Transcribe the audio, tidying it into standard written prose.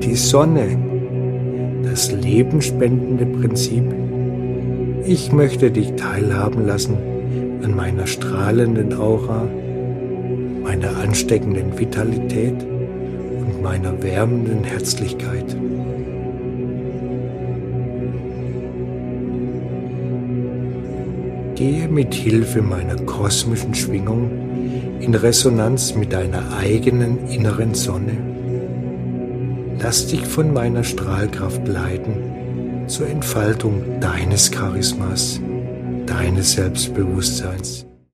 die Sonne, das lebenspendende Prinzip. Ich möchte dich teilhaben lassen an meiner strahlenden Aura, meiner ansteckenden Vitalität und meiner wärmenden Herzlichkeit. Gehe mit Hilfe meiner kosmischen Schwingung in Resonanz mit deiner eigenen inneren Sonne. Lass dich von meiner Strahlkraft leiten zur Entfaltung deines Charismas, deines Selbstbewusstseins.